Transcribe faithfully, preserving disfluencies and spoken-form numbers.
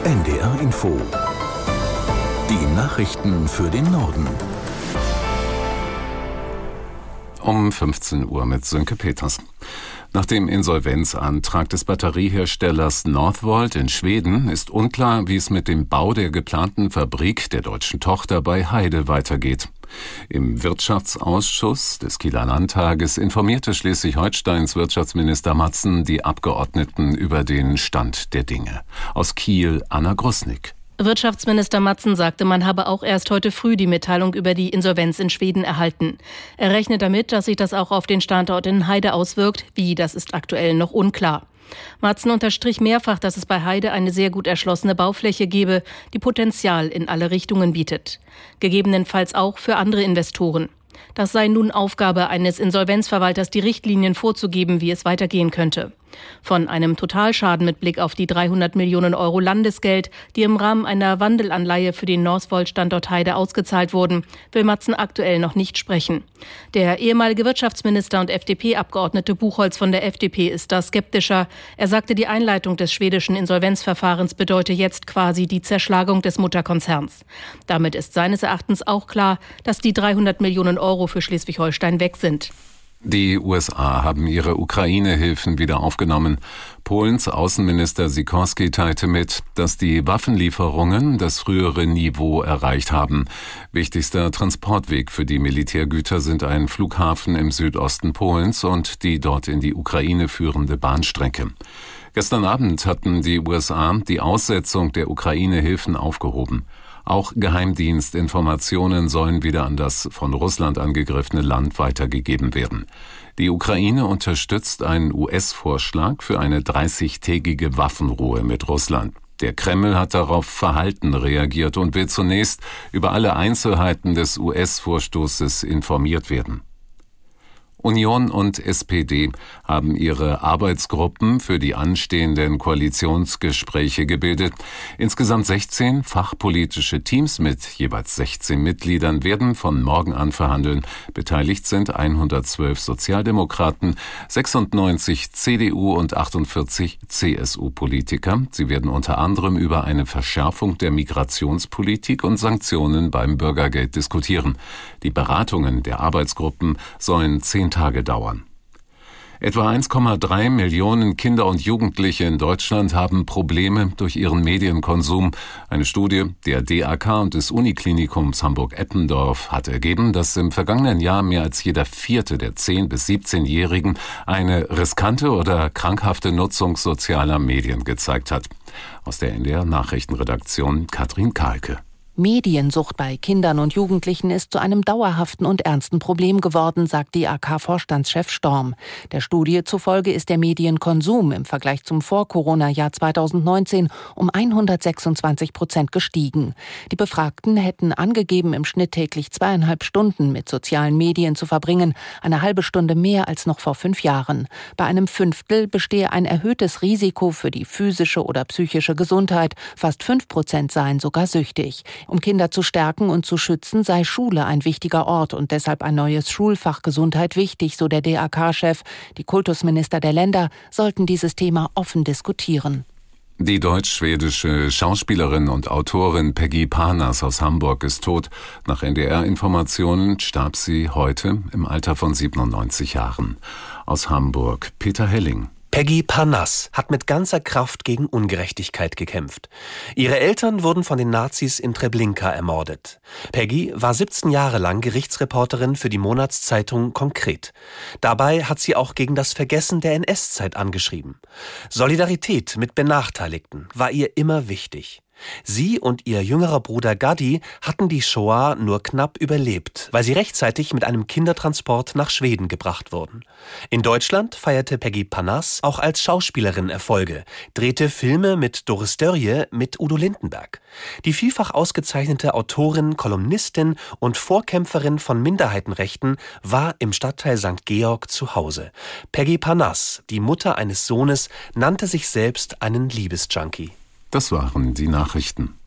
N D R Info. Die Nachrichten für den Norden. Um fünfzehn Uhr mit Sönke Peters. Nach dem Insolvenzantrag des Batterieherstellers Northvolt in Schweden ist unklar, wie es mit dem Bau der geplanten Fabrik der deutschen Tochter bei Heide weitergeht. Im Wirtschaftsausschuss des Kieler Landtages informierte Schleswig-Holsteins Wirtschaftsminister Matzen die Abgeordneten über den Stand der Dinge. Aus Kiel Anna Grusnick. Wirtschaftsminister Matzen sagte, man habe auch erst heute früh die Mitteilung über die Insolvenz in Schweden erhalten. Er rechnet damit, dass sich das auch auf den Standort in Heide auswirkt. Wie, das ist aktuell noch unklar. Matzen unterstrich mehrfach, dass es bei Heide eine sehr gut erschlossene Baufläche gebe, die Potenzial in alle Richtungen bietet. Gegebenenfalls auch für andere Investoren. Das sei nun Aufgabe eines Insolvenzverwalters, die Richtlinien vorzugeben, wie es weitergehen könnte. Von einem Totalschaden mit Blick auf die dreihundert Millionen Euro Landesgeld, die im Rahmen einer Wandelanleihe für den Northvolt-Standort Heide ausgezahlt wurden, will Matzen aktuell noch nicht sprechen. Der ehemalige Wirtschaftsminister und F D P-Abgeordnete Buchholz von der F D P ist da skeptischer. Er sagte, die Einleitung des schwedischen Insolvenzverfahrens bedeute jetzt quasi die Zerschlagung des Mutterkonzerns. Damit ist seines Erachtens auch klar, dass die dreihundert Millionen Euro für Schleswig-Holstein weg sind. Die U S A haben ihre Ukraine-Hilfen wieder aufgenommen. Polens Außenminister Sikorski teilte mit, dass die Waffenlieferungen das frühere Niveau erreicht haben. Wichtigster Transportweg für die Militärgüter sind ein Flughafen im Südosten Polens und die dort in die Ukraine führende Bahnstrecke. Gestern Abend hatten die U S A die Aussetzung der Ukraine-Hilfen aufgehoben. Auch Geheimdienstinformationen sollen wieder an das von Russland angegriffene Land weitergegeben werden. Die Ukraine unterstützt einen U S-Vorschlag für eine dreißigtägige Waffenruhe mit Russland. Der Kreml hat darauf verhalten reagiert und will zunächst über alle Einzelheiten des U S-Vorstoßes informiert werden. Union und S P D haben ihre Arbeitsgruppen für die anstehenden Koalitionsgespräche gebildet. Insgesamt sechzehn fachpolitische Teams mit jeweils sechzehn Mitgliedern werden von morgen an verhandeln. Beteiligt sind hundertzwölf Sozialdemokraten, sechsundneunzig C D U und achtundvierzig C S U-Politiker. Sie werden unter anderem über eine Verschärfung der Migrationspolitik und Sanktionen beim Bürgergeld diskutieren. Die Beratungen der Arbeitsgruppen sollen zehn Tage dauern. Etwa eins Komma drei Millionen Kinder und Jugendliche in Deutschland haben Probleme durch ihren Medienkonsum. Eine Studie der D A K und des Uniklinikums Hamburg-Eppendorf hat ergeben, dass im vergangenen Jahr mehr als jeder vierte der zehn- bis siebzehnjährigen eine riskante oder krankhafte Nutzung sozialer Medien gezeigt hat. Aus der N D R-Nachrichtenredaktion Katrin Kahlke. Mediensucht bei Kindern und Jugendlichen ist zu einem dauerhaften und ernsten Problem geworden, sagt D A K-Vorstandschef Storm. Der Studie zufolge ist der Medienkonsum im Vergleich zum Vor-Corona-Jahr zweitausendneunzehn um hundertsechsundzwanzig Prozent gestiegen. Die Befragten hätten angegeben, im Schnitt täglich zweieinhalb Stunden mit sozialen Medien zu verbringen, eine halbe Stunde mehr als noch vor fünf Jahren. Bei einem Fünftel bestehe ein erhöhtes Risiko für die physische oder psychische Gesundheit. Fast fünf Prozent seien sogar süchtig. Um Kinder zu stärken und zu schützen, sei Schule ein wichtiger Ort und deshalb ein neues Schulfach Gesundheit wichtig, so der D A K-Chef. Die Kultusminister der Länder sollten dieses Thema offen diskutieren. Die deutsch-schwedische Schauspielerin und Autorin Peggy Parnas aus Hamburg ist tot. Nach N D R-Informationen starb sie heute im Alter von siebenundneunzig Jahren. Aus Hamburg Peter Helling. Peggy Parnas hat mit ganzer Kraft gegen Ungerechtigkeit gekämpft. Ihre Eltern wurden von den Nazis in Treblinka ermordet. Peggy war siebzehn Jahre lang Gerichtsreporterin für die Monatszeitung Konkret. Dabei hat sie auch gegen das Vergessen der N S-Zeit angeschrieben. Solidarität mit Benachteiligten war ihr immer wichtig. Sie und ihr jüngerer Bruder Gadi hatten die Shoah nur knapp überlebt, weil sie rechtzeitig mit einem Kindertransport nach Schweden gebracht wurden. In Deutschland feierte Peggy Parnas auch als Schauspielerin Erfolge, drehte Filme mit Doris Dörrie mit Udo Lindenberg. Die vielfach ausgezeichnete Autorin, Kolumnistin und Vorkämpferin von Minderheitenrechten war im Stadtteil Sankt Georg zu Hause. Peggy Parnas, die Mutter eines Sohnes, nannte sich selbst einen Liebesjunkie. Das waren die Nachrichten.